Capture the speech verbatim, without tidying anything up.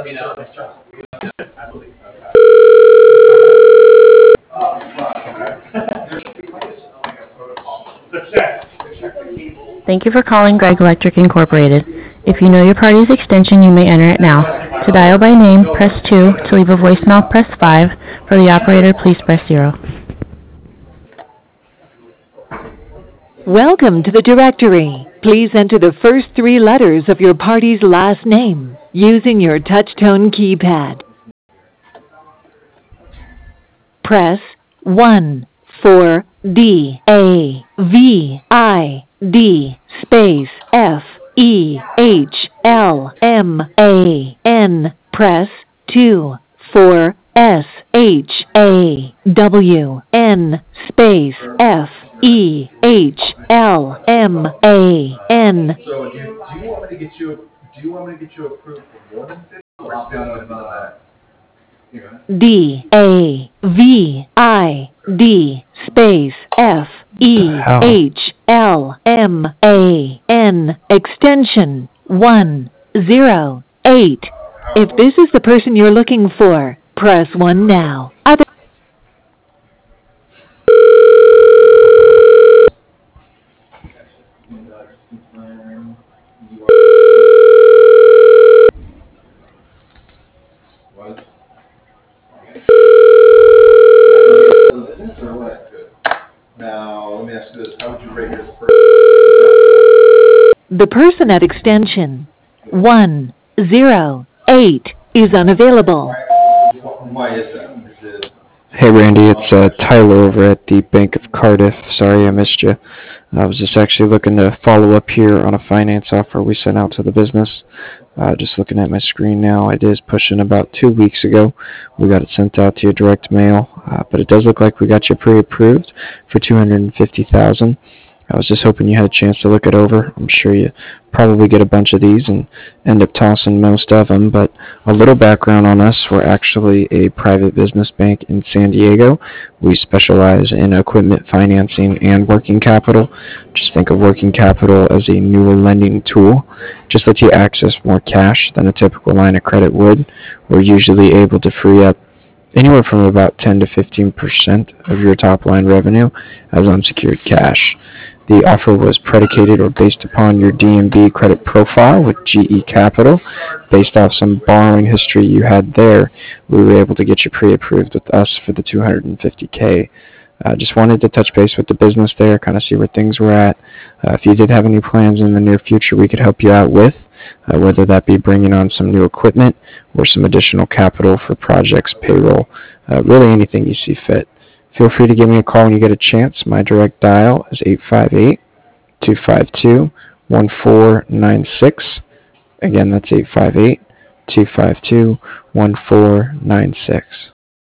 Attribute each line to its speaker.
Speaker 1: let me know. Absolutely.
Speaker 2: Thank you for calling Greg Electric Incorporated. If you know your party's extension, you may enter it now. To dial by name, press two. To leave a voicemail, press five. For the operator, please press zero.
Speaker 3: Welcome to the directory. Please enter the first three letters of your party's last name using your touch-tone keypad. Press one for D A V I D space F E H L M A N. Press two for S H A W N space F E H L M A N.
Speaker 1: So do you, do you want me to get you do you want me to get you approved for more than fifty or still above that?
Speaker 3: D A V I D space F E H L M A N extension one zero eight. If this is the person you're looking for, press one now. Other
Speaker 1: Now, let me ask you this. How would you rate your first?
Speaker 3: The person at extension one zero eight is unavailable.
Speaker 1: Why is that? Is it...
Speaker 4: Hey Randy, it's uh, Tyler over at the Bank of Cardiff. Sorry I missed you. I was just actually looking to follow up here on a finance offer we sent out to the business. Uh, just looking at my screen now, it is pushing about two weeks ago. We got it sent out to your direct mail, uh, but it does look like we got you pre-approved for two hundred fifty thousand dollars. I was just hoping you had a chance to look it over. I'm sure you probably get a bunch of these and end up tossing most of them, but a little background on us. We're actually a private business bank in San Diego. We specialize in equipment financing and working capital. Just think of working capital as a newer lending tool. Just lets you access more cash than a typical line of credit would. We're usually able to free up anywhere from about ten to fifteen percent of your top line revenue as unsecured cash. The offer was predicated or based upon your D and B credit profile with G E Capital. Based off some borrowing history you had there, we were able to get you pre-approved with us for the two hundred fifty K. Uh, just wanted to touch base with the business there, kind of see where things were at. Uh, if you did have any plans in the near future we could help you out with, uh, whether that be bringing on some new equipment or some additional capital for projects, payroll, uh, really anything you see fit. Feel free to give me a call when you get a chance. My direct dial is eight five eight, two five two, one four nine six. Again, that's eight five eight, two five two, one four nine six.